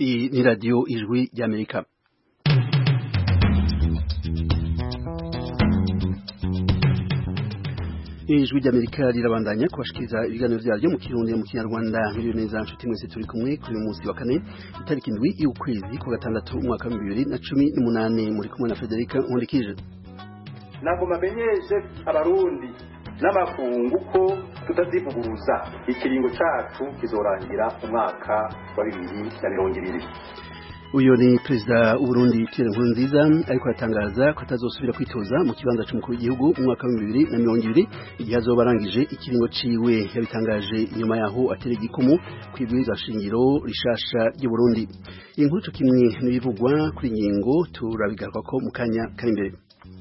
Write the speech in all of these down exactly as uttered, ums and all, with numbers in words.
Iyi ni radiyo ijwi ry'Amerika. Ijwi ry'Amerika rirabandanya kubashikiriza ibiganiro vyaryo mu Kirundi mu Kinyarwanda. Nk'iyo neza nshuti mwese turi kumwe kuri uyu munsi wa kane itariki indwi y'ukwezi kwa gatandatu umwaka wa bibiri na cumi n'umunani, muri kumwe na Federica Nkundikije. Ntabwo mamenyeshe abarundi n'amakungu ko tutazivuguruza ikiringo cacu kizorangira umwaka wa bibiri na mirongo ibiri. Uyo ni Perezida w'Uburundi Pierre Nkurunziza ariko atangaza ko atazosubira kwitoza mu kibanza c'umukuru w'igihugu mu mwaka wa bibiri na mirongo ibiri igihe azobarangije ikiringo ciwe. Yabitangaje inyuma yaho atera igikumu kwibwirizwa shingiro rishasha ry'u Burundi. Inkuru co kimwe n'ibivugwa kuri ingingo turabigaruka ko mu kanya kari imbere.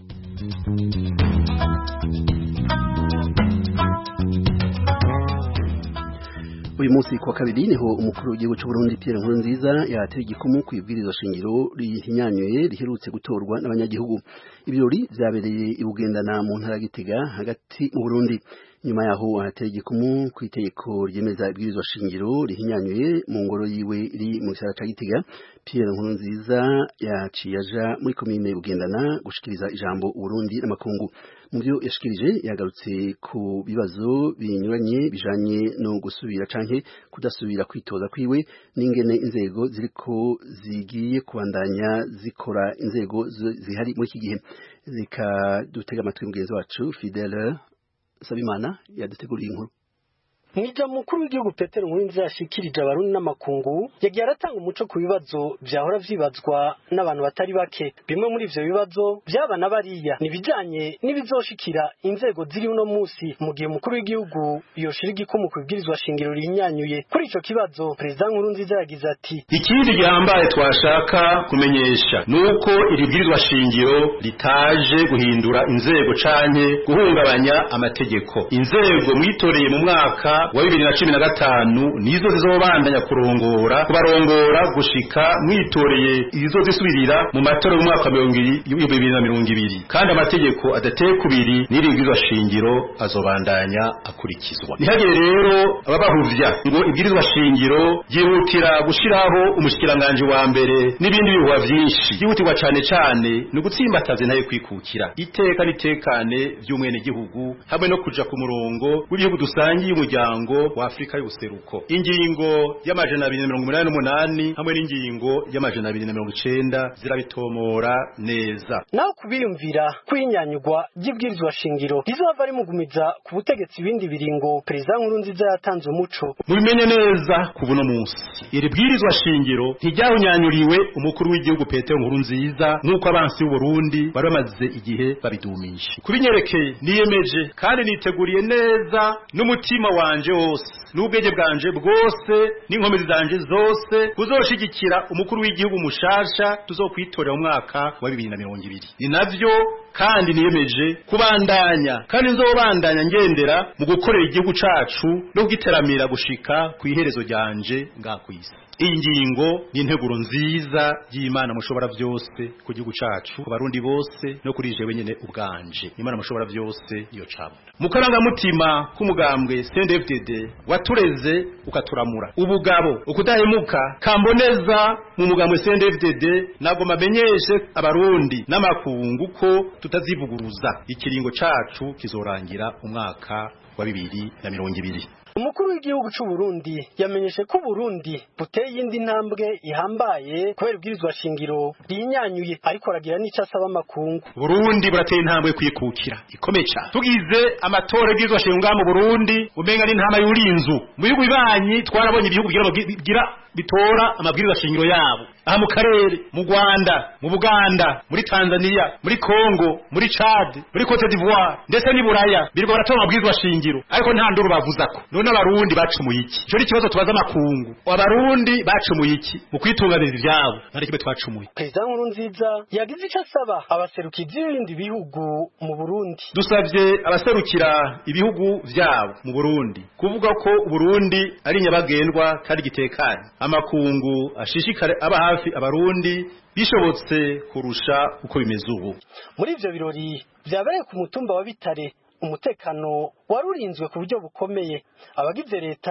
Uyu munsi kwa kabiri niho umukuru w'igihugu cy'u Burundi Pierre Nkurunziza yateye igikumu kwibwirizwa shingiro rihinyanyuye riherutse gutorwa n'abanyagihugu. Ibirori vyabereye i Bugendana mu ntara ya Gitega hagati mu Burundi. Nyuma yaho arateye igikumu kw'itegeko ryemeza ibwirizwa shingiro rihinyanyuye mu ngoro yiwe iri mu gisagara ca Gitega. Pierre Nkurunziza yaciye aja muri komine Bugendana gushikiriza ijambo Burundi n'amakungu. Mu byo yashikirije yagarutse ku bibazo binyuranye bijanye no gusubira canke kudasubira kwitoza kwiwe n'ingene inzego ziriko zigiye kubandanya zikora inzego zihari muri iki gihe. Zika dutega amatwi mugenzi wacu Fidele Sabimana yaduteguriye inkuru. Mwija mukuru w'igihugu Petero Nkurunziza yashikirije abarundi n'amakungu yagiye aratanga umuco ku bibazo vyahora vyibazwa n'abantu batari bake. Bimwe muri ivyo bibazo vyabana bariya nibijanye n'ibizoshikira inzego ziri uno musi mu gihe mukuru w'igihugu yoshira igikumu kubwirizwa shingiro rinyanyuye. Kuri ico kibazo Perezida Nkurunziza yagize ati: ikindi gihambaye twashaka kumenyesha nuko iri bwirizwa shingiro ritaje guhindura inzego canke guhungabanya amategeko. Inzego mwitoreye mu mwaka wa bibiri na cumi na gatanu nizo zizobandanya kurongora kubarongora gushika mwitoreye izo zisubirira mu matora mu mwaka wa bibiri na mirongo ibiri, kandi amategeko adateye kubiri n'iribwirizwa shingiro azobandanya akurikizwa. Nihagire rero ababahuvya ngo ibwirizwa shingiro yihutira gushiraho umushikiranganje wa mbere n'ibindi bihuha vyinshi. Yihutirwa cane cane no gutsimbataza nayo kwikukira iteka nitekane by'umwene gihugu hamwe no kuja ku murongo w'ibihugu dusangiye umuryango wa Afrika y'ubuseruko. Ingingo y'amajana abiri na mirongo umunani n'umunani hamwe n'ingingo y'amajana abiri na mirongo icenda zirabitomora neza. Naho kubiyumvira kwinyanyugwa y'ibwirizwa shingiro rizova rimugumiza ku butegetsi ibindi biringo, Perezida Nkurunziza yatanze umuco. Mubimenye neza kubuno munsi iri bwirizwa shingiro ntiryawunyanyuriwe umukuru w'igihugu Petero Nkurunziza nk'uko abansi b'u Burundi bari bamaze igihe babidumisha. Kubinyerekeye niyemeje kandi niteguriye neza n'umutima wanje wose n'ubwenge bwanje bwose n'inkomezi zanje zose kuzoshigikira umukuru w'igihugu mushasha tuzokwitorera mu mwaka wa bibiri na mirongo ibiri. Ni navyo kandi niyemeje kubandanya kandi nzobandanya ngendera mu gukorera igihugu cacu no kugiteramira gushika ku iherezo ryanje ngakwisi. Iyi ngingo ni integuro nziza y'Imana mushobora byose ku gihugu cacu, ku barundi bose no kuri jewe nyene ubwanje. Imana mushobora byose iyo cabona. Mukaranga mutima k'umugambwe C N D D F D D watureze ukaturamura ubugabo ukudahemuka kamboneza mu mugambwe C N D D F D D nago mamenyeshe abarundi n'amakungu ko tutazivuguruza ikiringo cacu kizorangira umwaka wa bibiri na mirongo ibiri. Umukuru w'igihugu cy'u Burundi yamenyeshe ko Burundi buteye indi ntambwe ihambaye kubera ubwirizwa shingiro rinyanyuye, ariko aragira n'ico asaba amakungu. Burundi burateye intambwe kwikukira ikomeye cyane. Tugize amatora y'ubwirizwa shingiro mu Burundi umenga n'intama y'urinzu. Mu bihugu bibanyi twarabonye ibihugu bigira bitora amabwirizwa shingiro yabo. Aha mu karere, mu Rwanda, mu Buganda, muri Tanzania, muri Congo, muri Chad, muri Cote d'Ivoire, ndetse ni Buraya biriko baratora amabwirizwa shingiro, ariko nta nduru bavuzako. None abarundi bacumuye iki? Ico ni kibazo tubaza amakungu. Abarundi bacumuye iki mu kwitunganira ivyabo? Nari kibe twacumuye. Perezida Nkurunziza yagize ico asaba abaserukizi b'ibindi bihugu mu Burundi. Dusavye abaserukira ibihugu vyabo mu Burundi kuvuga ko Burundi ari nyabagendwa kandi gitekanye. Amakungu ashishikare aba hafi abarundi bishobotse kurusha uko bimeze ubu. Muri ivyo birori vyabereye ku mutumba wa Bitare umutekano warurinzwe ku buryo bukomeye. Abagize leta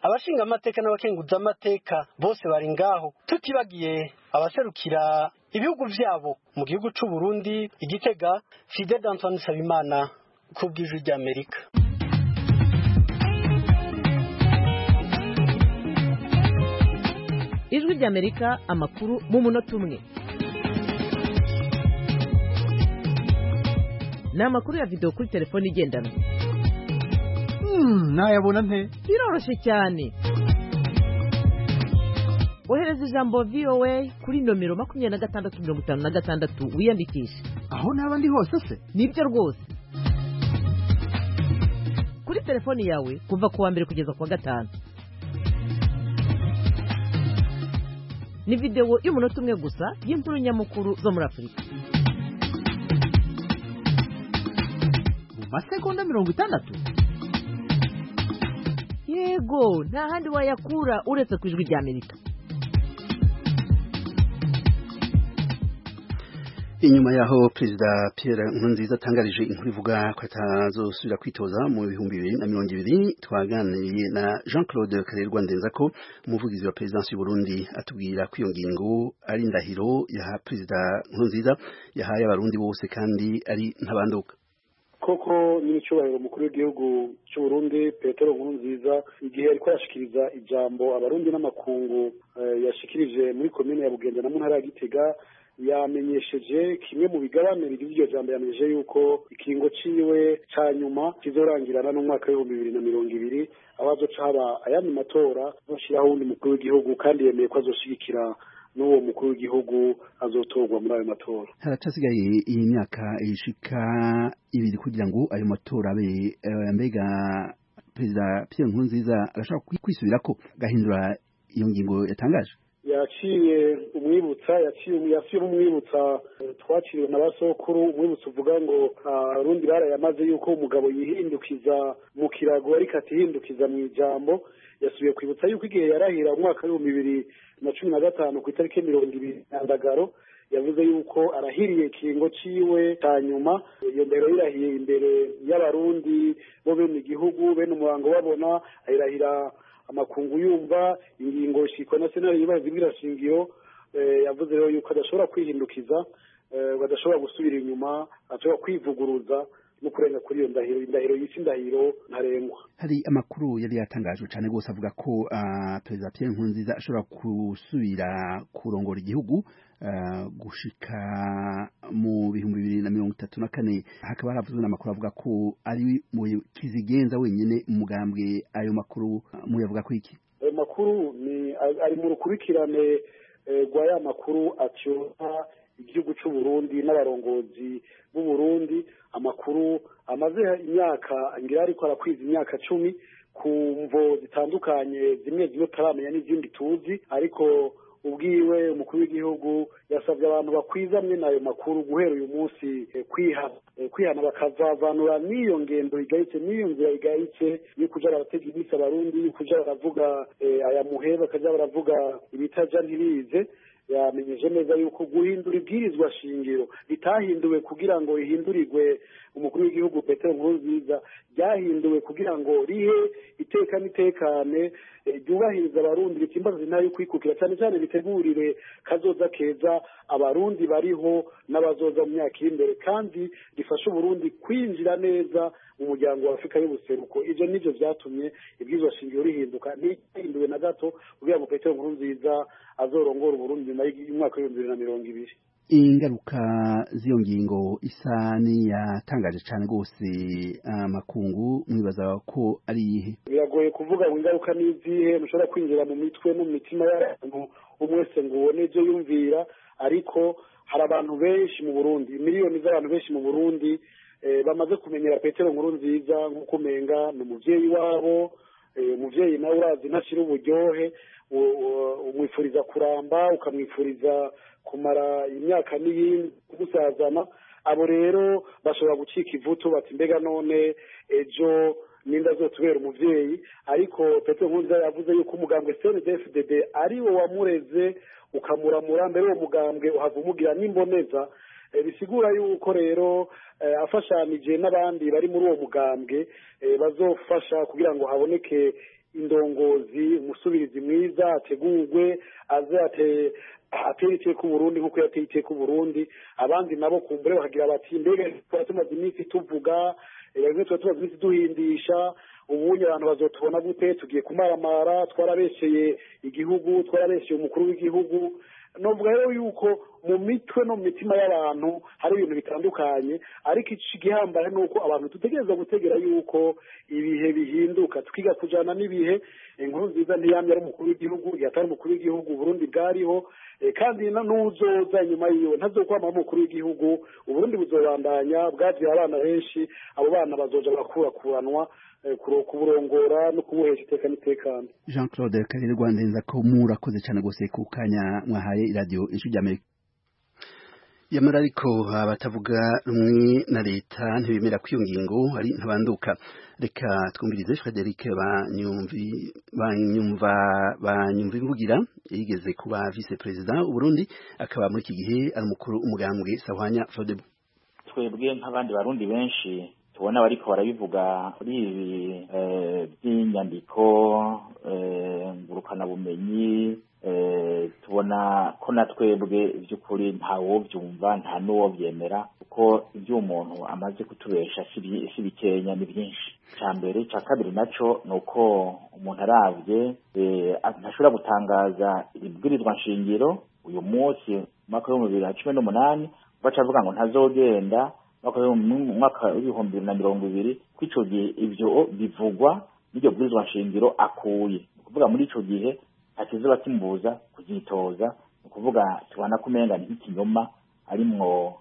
abashinga amateka n'abakenguza amateka bose bari ngaho, tutibagiye abaserukira ibihugu vyabo mu gihugu c'u Burundi Igitega. Fidel Antoine Sabimana kubw'ijwi ry'Amerika. Ijwi ry'Amerika, amakuru mu munota umwe. Ni amakuru ya video kuri telefone igendanwa. Hmm, nayabona nte? Biroroshye cyane. Ohereza ijambo V O A kuri nomero makumyabiri na gatandatu mirongo itanu na gatandatu wiyandikishe. Aho naba ndi hose se? Nibyo rwose. Kuri telefone yawe kuva ku wa mbere kugeza ku wa gatanu. Ni video y'umunota umwe gusa y'inkuru nyamukuru zo muri Afurika. Mu masegonda mirongo itandatu? Yego, nta handi wayakura uretse ku ijwi ry'Amerika. Inyuma yaho Perezida Pierre Nkurunziza atangarije inkuru ivuga ko atazosubira kwitoza mu bihumbi bibiri na mirongo ibiri, twaganiriye na Jean Claude Karerwa Ndenzako, umuvugizi wa Perezidansi y'u Burundi, atubwira ko iyo ngingo ari indahiro ya Perezida Nkurunziza yahaye abarundi bose kandi ari ntabanduka. Koko ni icyubahiro umukuru w'igihugu cy'u Burundi Petero Nkurunziza igihe ariko yashikiriza ijambo abarundi n'amakungu uh, yashikirije muri komine ya Bugendana mu ntara ya Gitega, yamenyesheje kimwe mu bigabane bigize iryo jambo. Yamenyesheje yuko ikiringo ciwe ca nyuma kizorangirana n'umwaka w'ibihumbi bibiri na mirongo ibiri, aho azoca haba ayandi matora zoshiraho uwundi mukuru w'igihugu, kandi yemeye ko azoshigikira n'uwo mukuru w'igihugu azotorwa muri ayo matora. Haracasigaye iyi myaka ishika ibiri kugira ngo ayo matora abe. Mbega Perezida Pierre Nkurunziza arashaka kwisubirako gahindura iyo ngingo yatangaje? Yaciye umwibutsa yaciye yaciye umwibutsa twaciriwe na basokuru, umwibutsa uvuga ngo abarundi barayamaze yuko umugabo yihindukiza mu kirago ariko atihindukiza mu ijambo. Yasubiye kwibutsa yuko igihe yarahira umwaka w'ibihumbi bibiri na cumi na gatanu ku itariki mirongo ibiri na Ndagaro, yavuze yuko arahiriye ikiringo ciwe ca nyuma. Iyo ndahiro yirahiye imbere y'abarundi bo bene igihugu, bene umurango babona, ayirahira amakungu yumva, ingingo shiko na senari yibaza ibwira shingiro. Eh, yavuze rero yuko adashobora kwihindukiza, eh, adashobora gusubira inyuma, ashobora kwivuguruza no kurenga kuri iyo ndahiro. Indahiro yisi ndahiro ntarengwa. Hari amakuru yari yatangajwe cyane gose avuga ko uh, Perezida Pierre Nkurunziza ashobora gusubira kurongora igihugu uh, gushika mu bihumbi bibiri na mirongo itatu na kane. Hakaba haravuzwe n'amakuru avuga ko ari mu kizigenza wenyene umugambwe. Ayo makuru uh, mu yavuga ko iki? Ayo makuru ni ari mu rukurikirane rwa ya makuru acyona igihugu cy'u Burundi n'abarongozi b'u Burundi. Amakuru amaze imyaka ngira ariko arakwiza imyaka cumi ku mvo zitandukanye, zimwe zimwe taramenya n'izindi tuzi, ariko ubwiwe umukuru w'igihugu yasabye abantu bakwizamwe n'ayo makuru guhera uyu munsi eh, kwihana eh, kwihana bakazavanura n'iyo ngendo igayitse, n'iyo nzira igayitse yo kuja baratega imisi abarundi, yo kuja baravuga eh, aya muhe, bakaja baravuga ibitaja ntirize. Yamenyeje neza yuko guhindura ibwirizwa shingiro bitahinduwe kugira ngo rihindurirwe umukuru w'igihugu Petero Nkurunziza, ryahinduwe kugira ngo rihe iteka n'itekane ryubahiriza abarundi, ritimbaza intara yo kwikukira, cyane cyane bitegurire kazoza keza abarundi bariho n'abazoza mu myaka iri imbere, kandi rifasha Uburundi kwinjira neza mu muryango wa Afurika y'ubuseruko. Ivyo nivyo vyatumye ibwirizwa shingiro rihinduka, ntihinduwe na gato kugira ngo Petero Nkurunziza azorongora Uburundi nyuma y'umwaka w'ibihumbi bibiri na mirongo ibiri. Ingaruka z'iyo ngingo isa niyatangaje cyane gose amakungu, mwibaza ko ari ihe? Biragoye kuvuga ngo ingaruka n'izihe, mushobora kwinjira mu mitwe no mu mitima y'abantu umwese ngo ubone ibyo yumvira, ariko hari abantu benshi mu Burundi, miliyoni z'abantu benshi mu Burundi eh, bamaze kumenyera Petero Nkurunziza nk'uko umenga ni umuvyeyi wabo. Umuvyeyi nawe urazi ntashira uburyohe, umwifuriza kuramba, ukamwifuriza kumara imyaka n'iyindi gusazana. Abo rero bashobora gucika ivutu bati mbega none ejo ninda azotubera umuvyeyi. Ariko Petero Nkurunziza yavuze yuko umugambwe C N D D F D D ari wo wamureze ukamuramura, mbere uwo mugambwe uhava umugira n'imboneza. E, bisigura yuko rero e, afashanije n'abandi bari muri uwo mugambwe e, bazofasha kugira ngo haboneke indongozi umusubirizi mwiza ategurwe aze ate ateye iteka Burundi nkuko yateye iteka Burundi abandi nabo kumbure bakagira bati mbega twari tumaze iminsi tuvuga bimwe twari tumaze iminsi duhindisha ubunye abantu bazotubona gute tugiye kumaramara twarabesheye igihugu twarabesheye umukuru w'igihugu novuga rero yuko mu mitwe no mu mitima y'abantu hari ibintu bitandukanye ariko igihambaye nuko abantu tutegereza gutegera yuko ibihe bihinduka tukiga kujana n'ibihe inkuru nziza ntiyamye ari umukuru w'igihugu yatari umukuru w'igihugu Burundi bwariho kandi n'uzoza nyuma yiwe ntazokwama umukuru w'igihugu Uburundi buzobandanya bwagiye abana benshi abo bana bazoja bakurakuranwa kuburongora no kubuhesha iteka n'itekano. Jean Claude Karere Rwandenza ko murakoze cyane gose ku kanya mwahaye radio Ijwi ry'Amerika. Yamara ariko abatavuga rumwe na leta ntibemera ko iyo ngingo ari ntabanduka. Reka twumvirize Frederic Banyumvi banyumva banyumva imvugira yigeze kuba vice president u Burundi akaba muri iki gihe ari umukuru umugambwe Sahwanya Frodebu. Twebwe nk'abandi barundi benshi tubona bariko barabivuga kuri ibi by'inyandiko ngurukana bumenyi tubona ko natwebwe by'ukuri ntawo byumva nta nuwo byemera kuko ibyo umuntu amaze kutubesha si bikenya ni byinshi. Cya mbere cya kabiri naco nuko umuntu aravye ntashobora gutangaza ibwirizwa nshingiro uyu munsi mwaka wa bibiri na cumi n'umunani bacavuga ngo ntazogenda mwaka w'ibihumbi bibiri na mirongo ibiri kw'ico gihe ivyo bivugwa n'iryo bwirizwa nshingiro akuye kuvuga muri ico gihe akizuba kimbuza kugitoza ukuvuga tubana kumenga ni ikinyoma arimwo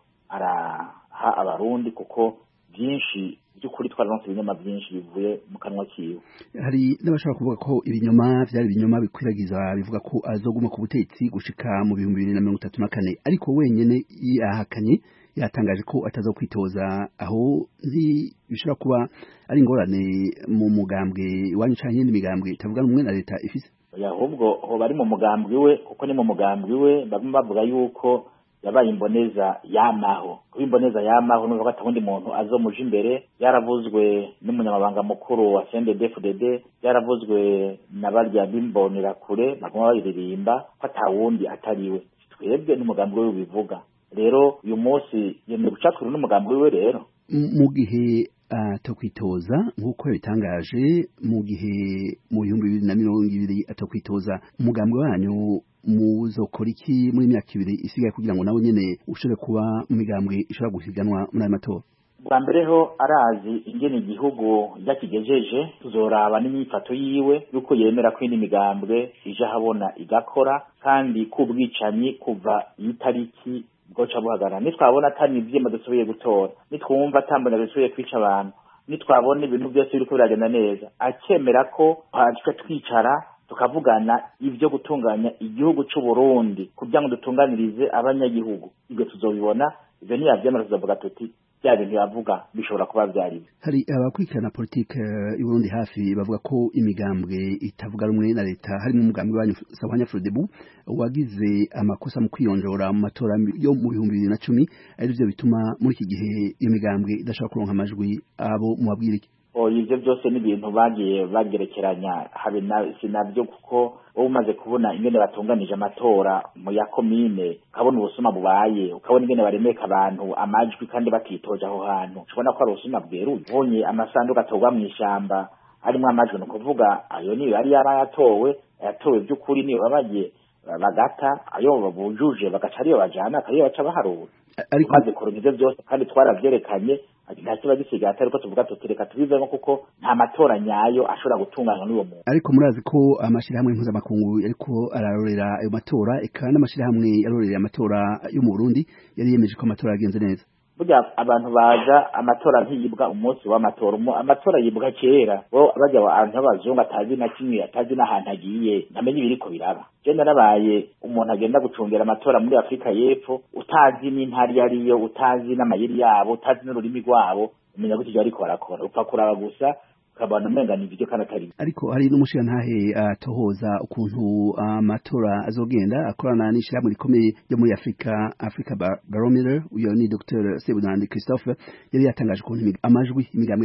araha abarundi kuko byinshi by'ukuri twaronse ibinyoma byinshi bivuye mu kanwa kiwe. Hari n'abashaka kuvuga ko ibinyoma byari ibinyoma bikwiragiza bivuga ko azoguma ku butetsi gushika mu bihumbi bibiri na mirongo itatu na kane ariko wenyene yahakanye yatangaje ko atazokwitoza aho bishobora kuba ari ingorane mu mugambwe wanyu canke n'indi migambwe itavuga rumwe na leta ifise. Ahubwo ho bari mu mugambwe we kuko ni mu mugambwe we bavuga yuko yabaye imboneza yamaho kuba imboneza yamaho n'uvuga ati undi muntu azomuja imbere yaravuzwe n'umunyamabanga mukuru wa C N D D F D D yaravuzwe n'abarya bimbonera kure baguma babiririmba ko atawundi atariwe twebwe n'umugambi we bivuga rero uyu munsi yemeye gucakura n'umugambi we rero mu gihe atakwitoza nk'uko yabitangaje mu gihe mu bihumbi bibiri na mirongo ibiri atakwitoza umugambi wanyu muzokora iki muri imyaka ibiri isigaye kugira ngo nawe nyene ushobore kuba mu migambwe ishobora guhiganwa muri ayo matora? Bwa mbere ho arazi ingene igihugu yakigejeje tuzoraba n'imyifato yiwe yuko yemera ko indi migambwe ije habona igakora kandi kubwicanyi kuva itariki bwoca buhagarara nitwabona atari ivyema dusubiye gutora nitwumva atambona dusubiye kwica abantu nitwabona ibintu byose biriko biragenda neza akemera ko twaje twicara tukavugana ivyo gutunganya igihugu c'u Burundi kugira ngo dutunganirize abanyagihugu ibyo tuzobibona ivyo ni yavyemera tuzavuga tuti bya bintu yavuga bishobora kuba byari. Hari abakurikirana politike y'u Burundi hafi bavuga ko imigambwe itavuga rumwe na leta harimo umugambi wanyu Sahwanya Frodebu wagize amakosa mu kwiyonjora mu matora yo mu bihumbi bibiri na cumi ari byo bituma muri iki gihe iyo migambwe idashobora kuronka amajwi abo mubabwira iki? O ivyo byose ni ibintu bagiye bagerekeranya habe na sinabyo kuko wowe umaze kubona ingene batunganije amatora mu ya komine ukabona ubusuma bubaye ukabona ingene baremeka abantu amajwi kandi batitoje aho hantu ubona ko ari ubusuma bweruye ubonye amasanduku atorwa mu ishamba harimo amajwi no kuvuga ayo niyo yari yarayatowe yatowe by'ukuri niyo babagiye bagata ayo babujuje bagaca ariyo bajana akariyo baca baharura ariko maze kuronka ivyo byose kandi twaravyerekanye nta kiba gisigaye atari ko tuvuga tutireka tubivemo kuko nta matora nyayo ashobora gutunganywa n'uwo muntu. Ariko murazi ko amashirahamwe mpuzamakungu ariko ararorera ayo matora eka n'amashirahamwe yarorera amatora yo mu Burundi yari yemeje ko amatora yagenze neza. Burya abantu baza amatora ntiyibwa umunsi w'amatora amatora yibwa kera bo bajya abantu abazungu atazi na kimwe atazi n'ahantu agiye namenye ibiriko biraba je narabaye umuntu agenda gucungera amatora muri Afrika y'Epfo utazi n'intari yariyo utazi n'amayiri yabo utazi n'ururimi rwabo umenya ko ariko barakora upfa kuraba gusa ukabana umenga ni video kana tari. Ariko hari n'umushira ntahe atohoza ukuntu amatora azogenda akorana n'ishirahamwe rikomeye ryo muri Afrika Africa Barometer uyo ni Doctor Sebudandi Christophe yari yatangaje ukuntu amajwi imigambwe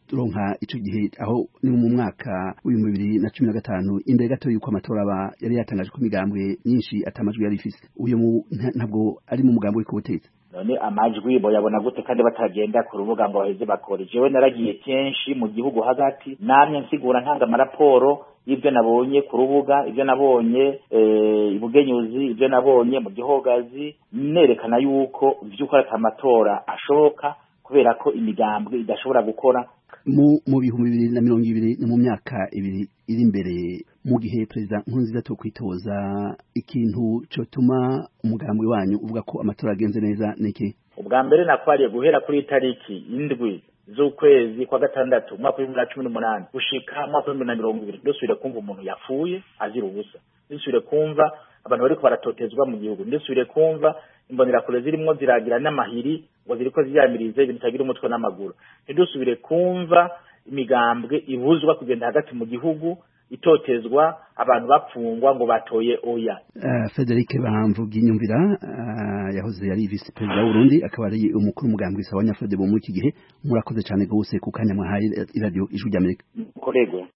turonka ico gihe aho ni mu mwaka w'ibihumbi bibiri na cumi na gatanu imbere gato yuko amatora aba yari yatangaje ko imigambwe myinshi atamajwi yari ifise uyu ntabwo ari mu mugambi w'ikubutetsi none amajwi boyabona gute kandi batagenda ku rubuga ngo baheze bakore jewe naragiye kenshi mu gihugu hagati namye nsigura ntanga amaraporo ibyo nabonye ku rubuga ibyo nabonye ibugenyuzi ibyo nabonye mu gihogazi nerekana yuko vy'uko amatora ashoboka kubera ko imigambwe idashobora gukora mu mu bihumbi bibiri na mirongo ibiri no mu myaka ibiri iri imbere mu gihe perezida Nkurunziza to kwitoza ikintu cyo tuma umugambwe wanyu uvuga ko amatora agenze neza niki ubwa mbere nakwariye guhera kuri tariki indwi z'ukwezi kwa gatandatu mwaka wa bibiri na cumi n'umunani gushika mwaka wa bibiri na mirongo ibiri ndosubire kumva umuntu yapfuye azira ubusa ndosubire kumva abantu bariko baratotezwa mu gihugu ndosubire kumva imbonerakure zirimo ziragira n'amahiri ngo ziriko ziyamirize ibintu bitagira umutwe n'amaguru ndosubire kumva imigambwe ibuzwa kugenda hagati mu gihugu itotezwa abantu bapfungwa ngo batoye oya. uh, Frederic Bamvuginyumvira uh, yahoze yari vice president w'u Burundi akaba ari umukuru umugambwe Sawanya Fred bo muri iki gihe murakoze cyane gose ku kanya mwahaye radio Ijwi ry'Amerika. Korego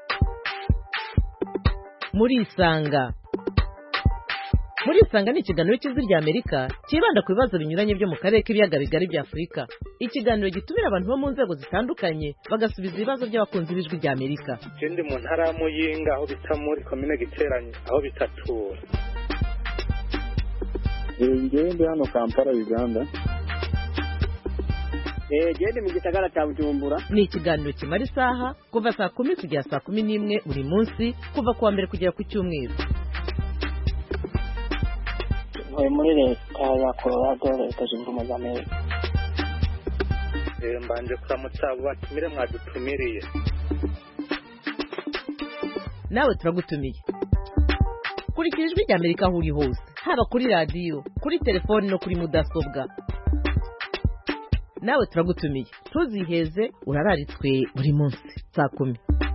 muri isanga muri isanga ni ikiganiro cy'Ijwi ry'Amerika kibanda ku bibazo binyuranye byo mu karere k'ibiyaga bigari bya Afurika. Ikiganiro gitumira abantu bo mu nzego zitandukanye bagasubiza ibibazo by'abakunzi b'Ijwi ry'Amerika. Ikindi mu ntara ya Muyinga aho bita muri komine Giteranye aho bitatura. Ngende hano Kampala Uganda. Eh gende mu gisagara cya Bujumbura. Ni ikiganiro kimara isaha kuva saa kumi kugera saa kumi n'imwe buri munsi kuva kuwa mbere kugera ku cyumweru. muri leta ya Colorado leta zunze ubumwe za Amerika. Eh mbanje kuramutsa batumire mwadutumiriye. Nawe turagutumiye. Kurikira Ijwi ry'Amerika aho uri hose haba kuri radio kuri telefone no kuri mudasobwa. Nawe turagutumiye tuziheze urararitswe buri munsi saa kumi.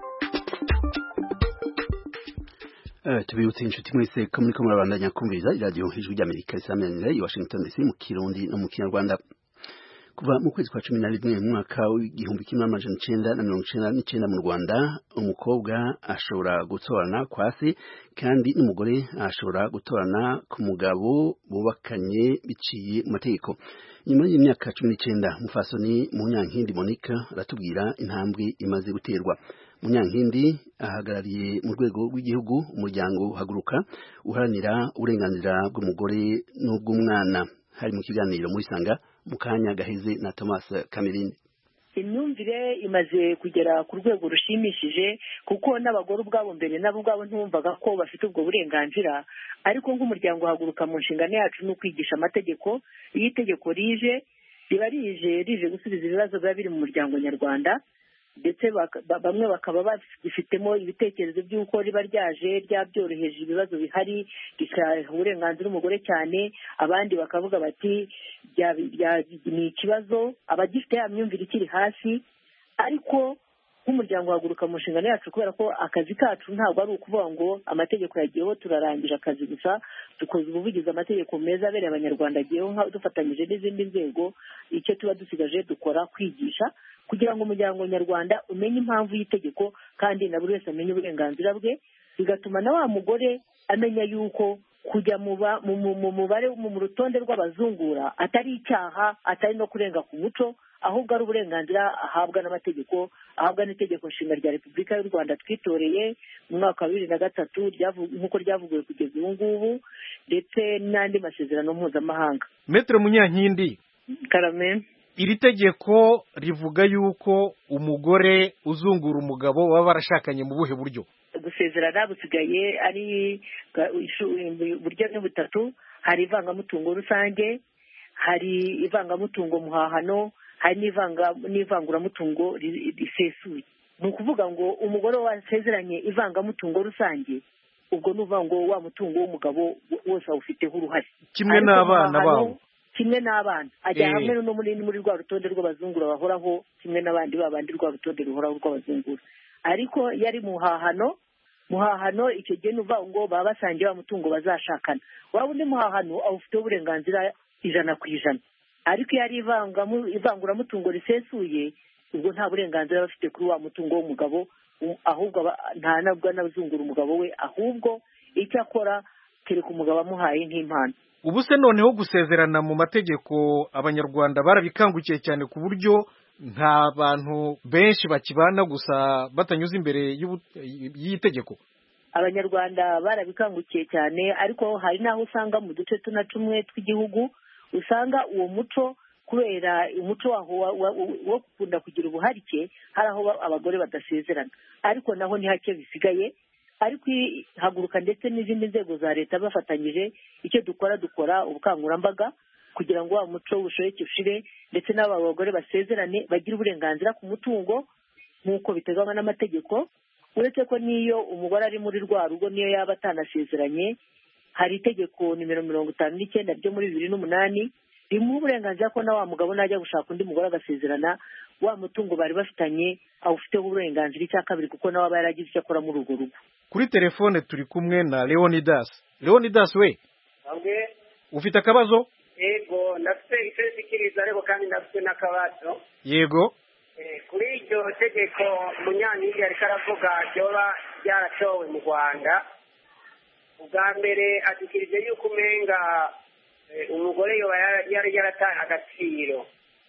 Eh tubiyutse inshuti mwese ko muri ko murabandanya kumviriza radio Ijwi ry'Amerika risamanira i Washington D C mu Kirundi no mu Kinyarwanda. Kuva mu kwezi kwa cumi na rimwe mu mwaka w'igihumbi kimwe amajana icenda na mirongo icenda n'icenda mu Rwanda umukobwa ashobora gutorana kwasi kandi n'umugore ashobora gutorana ku mugabo bubakanye biciye mu mategeko. Nyuma y'imyaka cumi n'icenda Mufasoni Munyankindi Monica aratubwira intambwe imaze guterwa. Munyankindi ahagarariye mu rwego rw'igihugu umuryango haguruka uharanira uburenganzira bw'umugore n'ubw'umwana. Hari mu kiganiro muri Sanga mukanya gaheze na Thomas Kamerindi. Imyumvire imaze kugera ku rwego rushimishije kuko n'abagore ubwabo mbere nabo ubwabo ntumvaga ko bafite ubwo burenganzira, ariko nk'umuryango haguruka mu nshingano yacu no kwigisha amategeko. Iyo itegeko rije riba rije rije gusubiza ibibazo biba biri mu muryango nyarwanda, ndetse bamwe bakaba bafitemo ibitekerezo by'uko riba ryaje ryabyoroheje ibibazo bihari rikaha uburenganzira umugore cyane, abandi bakavuga bati ni ikibazo abagifite ya myumvire ikiri hasi. Ariko nk'umuryango haguruka mu nshingano yacu kubera ko akazi kacu ntabwo ari ukuvuga ngo amategeko yagiyeho turarangije akazi gusa, dukoze ubuvugizi amategeko meza abereye abanyarwanda agiyeho dufatanyije n'izindi nzego, icyo tuba dusigaje dukora kwigisha kugira ngo umuryango nyarwanda umenye impamvu y'itegeko kandi na buri wese amenye uburenganzira bwe, bigatuma na wa mugore amenya yuko kujya mu mubare mu rutonde rw'abazungura atari icyaha, atari no kurenga ku muco, ahubwo ari uburenganzira ahabwa n'amategeko, ahabwa n'itegeko nshinga rya Repubulika y'u Rwanda twitoreye mu mwaka wa bibiri na gatatu nk'uko ryavuguwe kugeza ubu ngubu, ndetse n'andi masezerano mpuzamahanga. Maître Munyankindi, Karame, iri tegeko rivuga yuko umugore uzungura umugabo baba barashakanye mu buhe buryo? Gusezerana busigaye ari buryo ni butatu. Hari ivangamutungo rusange, hari ivangamutungo muhahano, hari n'ivanguramutungo risesuye. Ni ukuvuga ngo umugore wasezeranye ivangamutungo rusange, ubwo ni uvuga ngo wa mutungo w'umugabo wose awufiteho uruhare kimwe n'abana babo kimwe n'abana ajya hamwe no muri muri rwa rutonde rw'abazungura bahoraho, kimwe n'abandi babandi rwa rutonde ruhoraho rw'abazungura. Ariko yari muhahano muhahano icyo gihe nuva ngo baba basangiye wa mutungo bazashakana, waba undi muhahano awufiteho uburenganzira ijana ku ijana. Ariko yari ivanguramutungo risesuye ubwo nta burenganzira aba afite kuri wa mutungo w'umugabo, ahubwo nta nabwo anazungura umugabo we, ahubwo icyo akora kereka umugabo amuhaye nk'impano. ubu se noneho gusezerana mu mategeko abanyarwanda barabikangukiye cyane ku buryo nta bantu benshi bakibana gusa batanyuze imbere y'iyi tegeko. Abanyarwanda barabikangukiye cyane, ariko hari n'aho usanga mu duce tuna tumwe tw'igihugu usanga uwo muco, kubera umuco waho wo gukunda kugira ubuharike, hari aho abagore badasezerana, ariko naho ni hake bisigaye. Ariko haguruka ndetse n'izindi nzego za leta bafatanyije, icyo dukora dukora ubukangurambaga kugira ngo wa muco w'ubushoreke ushire, ndetse n'aba bagore basezerane bagire uburenganzira ku mutungo nk'uko biteganywa n'amategeko. Uretse ko n'iyo umugore ari muri rwa rugo, niyo yaba atanasezeranye, hari itegeko nimero mirongo itanu n'icyenda ryo muri bibiri n'umunani rimuha uburenganzira ko na wa mugabo najya gushaka undi mugore agasezerana, wa mutungo bari bafitanye awufiteho uburenganzira icya kabiri, kuko nawe aba yaragize icyo akora muri urwo rugo. Kuri telefone turi kumwe na Leonidas. Leonidas we, okay. Ufite akabazo? Yego, ndafite icyo nshikiriza, ariko kandi ndafite n'akabazo. Yego. Eh, kuri iryo tegeko Munyankindi ariko aravuga ryoba ryaratowe mu Rwanda, ubwa mbere adukirije yuko umenga umugore yoba yari yarataye agaciro,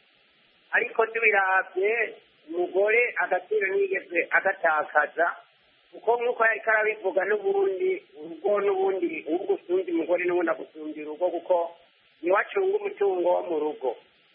ariko tubiravye umugore agaciro ntiyigeze agatakaza, kuko nk'uko yariko arabivuga n'ubundi urugo n'ubundi urugo usumbya umugore n'ubundi agusumbya urugo, kuko niwe acunga umutungo wo mu rugo.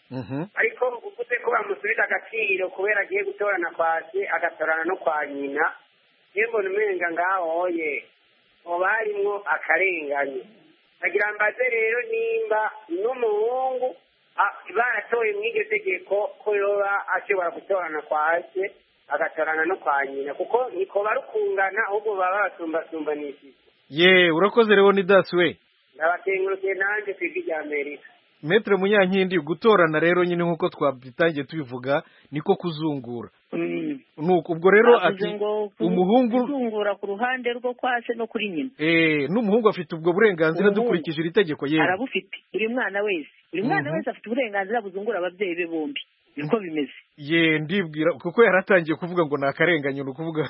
Ariko uvuze ko bamusubiza agaciro kubera agiye gutorana kwa se agatorana no kwa nyina, yewe mbona umenga ngaho ye hoba harimwo akarengane. Nagira mbaze rero nimba n'umuhungu baratoye mw'iryo tegeko ko yoba ashobora gutorana kwa se agatorana no kwa nyina, kuko niko barukungana, ahubwo baba basumbasumbanishije. Ye, urakoze Leonidas we. Ndabakengurukiye nanjye ku ijwi rya Amerika. Maître Munyankindi, gutorana rero nyine nk'uko twabitangiye tubivuga niko kuzungura. Nuko ubwo rero ati umuhungu kuzungura ku ruhande rwo kwase no kuri nyina. Eh, n'umuhungu afite ubwo burenganzira dukurikije iri tegeko yewe. Arabufite. Buri mwana wese. Buri mwana wese afite uburenganzira buzungura ababyeyi be bombi. Niko bimeze. Ye, ndibwira kuko yaratangiye kuvuga ngo nakarenganye, no kuvuga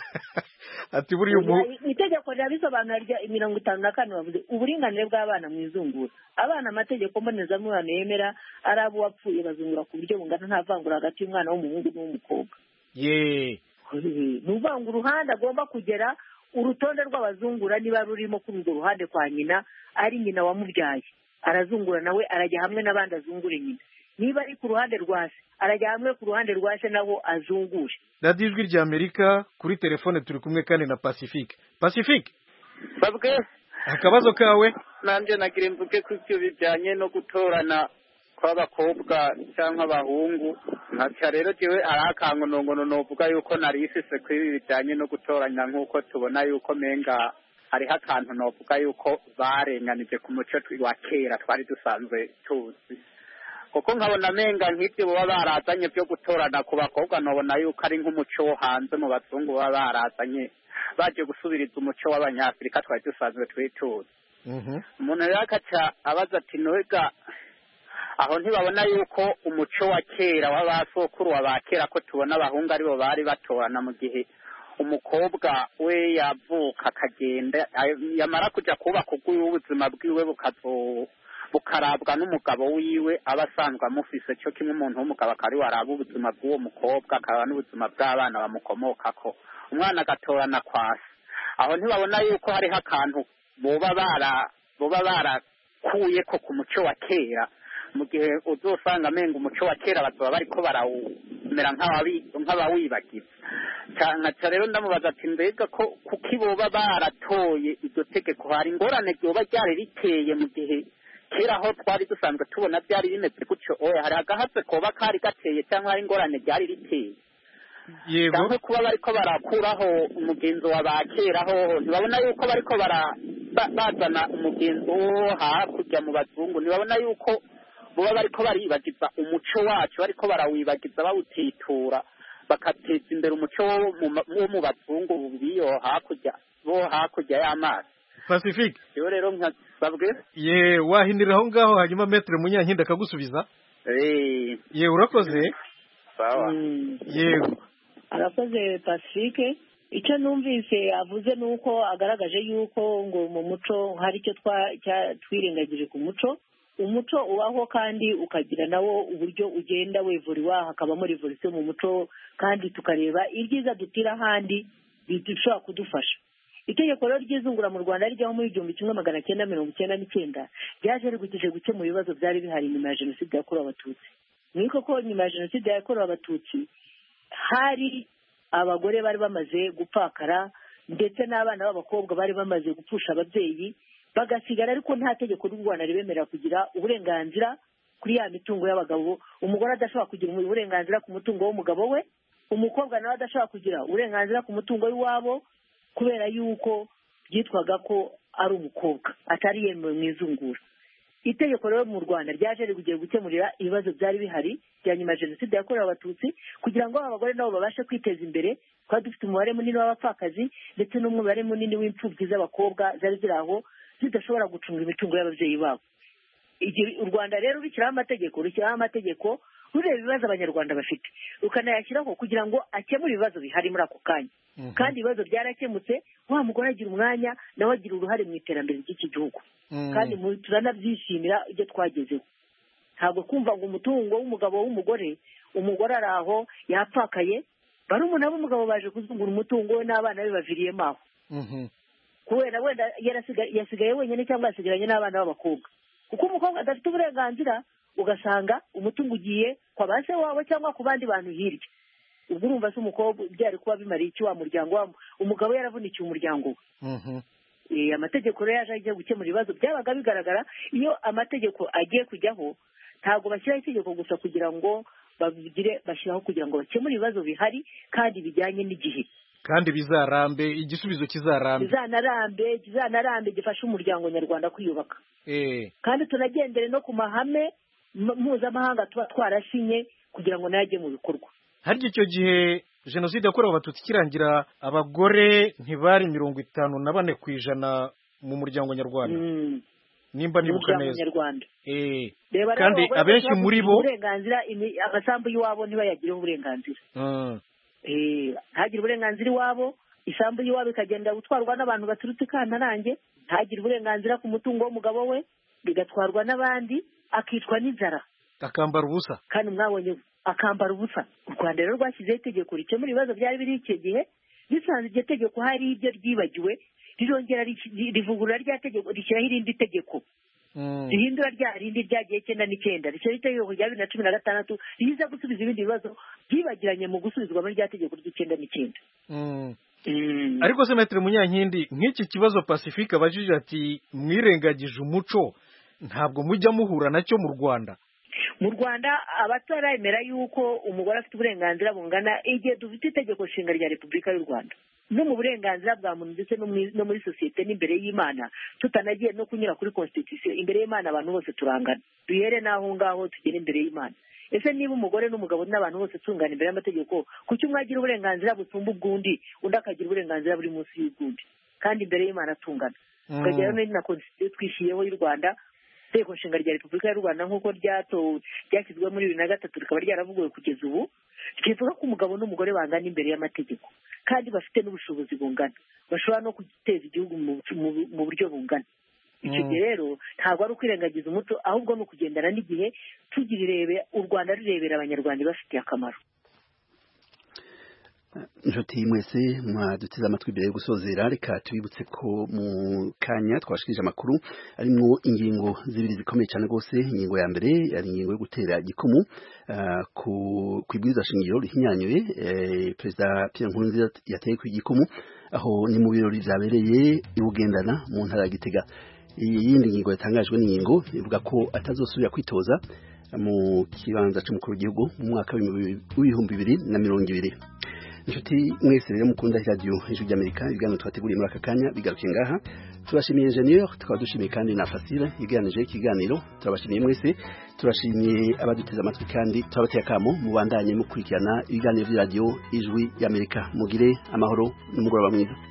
ati buri umu itegeko ryabisobanura rya mirongo itanu na kane bavuze uburinganire bw'abana mu izungura. Abana amategeko mbonezamubano yemera ari abo wapfuye bazungura ku buryo bungana, nta vangura hagati y'umwana w'umuhungu n'uw'umukobwa. Ye, nuvanga uruhande agomba kugera urutonde rw'abazungura niba rurimo kuri urwo ruhande kwa nyina, ari nyina wamubyaye arazungura nawe arajya hamwe n'abandi azungure nyina. Niba ari ku ruhande rwa se arajya hamwe ku ruhande rwa se naho azungure. Radio Ijwi rya Amerika, kuri telefone turi kumwe kandi na Pacifique. Pacifique, babwe akabazo kawe? Nanje nagira imvuge ku byo bijyanye no gutorana kw'abakobwa cyangwa abahungu. Nkaca rero jewe arakango nongono novuga yuko narisise ku ibi bijyanye no gutoranya, nk'uko tubona yuko menga hariho akantu novuga yuko barenganije ku muco wa kera twari dusanzwe tuzi, kuko nkabona menga nk'ibyo baba barazanye byo gutorana ku bakobwa, nobona yuko ari nk'umuco wo hanze mu bazungu baba barazanye baje gusubiriza umuco w'abanyafurika twari dusanzwe twituze. Umuntu rero akaca abaza ati noga aho ntibabona yuko umuco wa kera w'abasokuru wa bakera ko tubona abahungu aribo bari batorana, mu gihe umukobwa we yavuka akagenda yamara kuja kubaka ubuzima bwiwe bukazo bukarabwa n'umugabo wiwe aba asanzwe amufise, cyo kimwe umuntu w'umugabo akari waraba ubuzima bw'uwo mukobwa akaba n'ubuzima bw'abana bamukomokako, umwana agatorana kwasi. Aho ntibabona yuko hariho akantu boba bara boba barakuye ko ku muco wa kera, mu gihe uzosanga amenga umuco wa kera bazoba bariko barawumera nk'abawibagiza. Nkaca rero ndamubaza ati mbega ko kuki boba baratoye iryo tegeko, hari ingorane ryoba ryari riteye mu gihe kera aho twari dusanzwe tubona byari bimeze gutyo? Oya, hari agahatse koba kari gateye cyangwa hari ingorane ryari riteye? Yego, cyangwa kuba bariko barakuraho umugenzo wa bakera ho ntibabona yuko bariko bara bazana umugenzo wo hakurya mu bazungu, ntibabona yuko boba bariko baribagiza umuco wacu, bariko barawibagiza bawutitura bakateza imbere umuco wo mu bazungu biyo hakurya bo hakurya y'amazi. Pacifique, yo rero nkasabwe ye wahinira aho ngaho hanyuma Maître Munyankindi akagusubiza. Eh, ye urakoze. sawa yego arakoze Pacifique icyo numvise avuze nuko agaragaje yuko ngo mu muco hari icyo twirengagije ku muco umuco ubaho kandi ukagira nawo uburyo ugenda wevuriwa hakabamo revolution mu muco kandi tukareba ibyiza dutira ahandi bishobora kudufasha itegeko rero ry'izungura mu Rwanda rijyaho muri igihumbi kimwe magana cyenda mirongo icyenda n'icyenda ryaje rigukije gukemura ibibazo byari bihari nyuma ya jenoside yakorewe abatutsi ni koko nyuma ya jenoside yakorewe abatutsi hari abagore bari bamaze gupfakara ndetse n'abana b'abakobwa bari bamaze gupfusha ababyeyi bagasigara ariko nta tegeko ry'u Rwanda ribemerera kugira uburenganzira kuri ya mitungo y'abagabo umugore adashobora kugira uburenganzira ku mutungo w'umugabo we umukobwa nawe adashobora kugira uburenganzira ku mutungo w'iwabo kubera yuko byitwaga ko ari umukobwa atari yemewe mu izungura itegeko rero mu Rwanda ryaje rigugiye gukemurira ibibazo byari bihari bya nyuma ya jenoside yakorewe abatutsi kugira ngo abagore nabo babashe kwiteza imbere twari dufite umubare munini w'abapfakazi ndetse n'umubare munini w'imfubyi z'abakobwa zari ziri aho zidashobora gucunga imitungo y'ababyeyi babo u Rwanda rero rushyiraho amategeko rushyiraho amategeko rureba ibibazo abanyarwanda bafite rukanayashyiraho kugira ngo akemure ibibazo bihari muri ako kanya kandi ibibazo byarakemutse wa mugore agira umwanya nawe agira uruhare mu iterambere ry'iki gihugu kandi turanabyishimira ibyo twagezeho ntabwo kumva ngo umutungo w'umugabo w'umugore umugore ari aho yapfakaye barumuna b'umugabo baje kuzungura umutungo we n'abana be baviriyemo aho kubera wenda yasigaye wenyine cyangwa yasigaranye n'abana b'abakobwa kuko umukobwa adafite uburenganzira ugasanga umutungo ugiye kwa ba se wabo cyangwa ku bandi bantu hirya ubwo urumva se umukobwa byari kuba bimariye iki wa muryango wabo umugabo yaravunikiye umuryango we amategeko rero yaje agiye gukemura ibibazo byabaga bigaragara iyo amategeko agiye kujyaho ntabwo bashyiraho itegeko gusa kugira ngo babigire bashyiraho kugira ngo bakemure ibibazo bihari kandi bijyanye n'igihe kandi bizarambe igisubizo kizarambe bizanarambe kizanarambe gifasha umuryango nyarwanda kwiyubaka eh kandi tunagendere no ku mahame mpuzamahanga tuba twarashinye kugira ngo najye mu bikorwa harya icyo gihe jenoside yakorewe abatutsi kirangira abagore ntibari mirongo itanu na bane ku ijana mu muryango nyarwanda nimba nibuka neza eh kandi abenshi muri bo uburenganzira agasambu y'iwabo ntibayagireho uburenganzira eh ntagire uburenganzira iwabo isambu y'iwabo ikagenda gutwarwa n'abantu baturutse Kantarange ntagire uburenganzira ku mutungo w'umugabo we bigatwarwa n'abandi akicwa n'inzara akambara ubusa kandi mwabonye akambara ubusa u Rwanda rero rwashyizeho itegeko rikemura ibibazo byari biri icyo gihe bisanze iryo tegeko hari ibyo ryibagiwe rirongera rivugurura rya tegeko rishyiraho irindi tegeko rihindura rya rindi ryagiye icyenda n'icyenda rishyiraho itegeko rya bibiri na cumi na gatandatu riza gusubiza ibindi bibazo byibagiranye mu gusubizwa muri rya tegeko ry'icyenda n'icyenda ariko se Maître Munyankindi nk'iki kibazo Pacifique abajije ati mwirengagije umuco ntabwo mujya muhura nacyo mu Rwanda mu Rwanda abataremera yuko umugore afite uburenganzira bungana igihe dufite itegeko nshinga rya Repubulika y'u Rwanda no mu burenganzira bwa muntu ndetse no muri sosiyete n'imbere y'Imana tutanagiye no kunyura kuri constitution imbere y'Imana abantu bose turangana duhere naho ngaho tugere imbere y'Imana ese niba umugore n'umugabo n'abantu bose tungana imbere y'amategeko kuki umwe agira uburenganzira busumba ubwundi undi akagira uburenganzira buri munsi y'ubwundi kandi imbere y'Imana tungana tukagera no na constitution twishiyeho y'u Rwanda itegeko nshinga rya Repubulika y'u Rwanda nk'uko ryatowe ryashyizwe muri bibiri na gatatu rikaba ryaravuguwe kugeza ubu rivuga ko umugabo n'umugore bangana imbere y'amategeko kandi bafite n'ubushobozi bungana bashobora no guteza igihugu mu buryo bungana icyo gihe rero ntabwo ari ukwirengagiza umuco ahubwo ni ukugendana n'igihe tugira irebe u Rwanda rurebera abanyarwanda bafitiye akamaro inshuti mwese mwaduteze amatwi mbere yo gusozera reka tubibutse ko mu kanya twashikije amakuru arimo ingingo zibiri zikomeye cyane rwose ingingo ya mbere ari ingingo yo gutera igikumu uh, ku kwibwiza shingiro rihinyanyuye eh, Perezida Pierre Nkurunziza yateye ku igikumu aho ni mu birori byabereye ibugendana mu ntara ya Gitega iyindi ngingo yatangajwe n'ingingo ivuga ko atazosubira kwitoza mu kibanza cy'umukuru w'igihugu mu mwaka w'ibihumbi bibiri na mirongo ibiri inshuti mwese rero mukunda radio ijwi ry'Amerika ibiganiro twateguriye muri aka kanya bigaruke ngaha turashimiye engineer tukaba dushimiye kandi na Fasile yiganije ikiganiro turabashimiye mwese turashimiye abaduteze amatwi kandi turabateye akamo mubandanye mukurikirana ibiganiro bya radio ijwi y'Amerika mugire amahoro n'umugoroba mwiza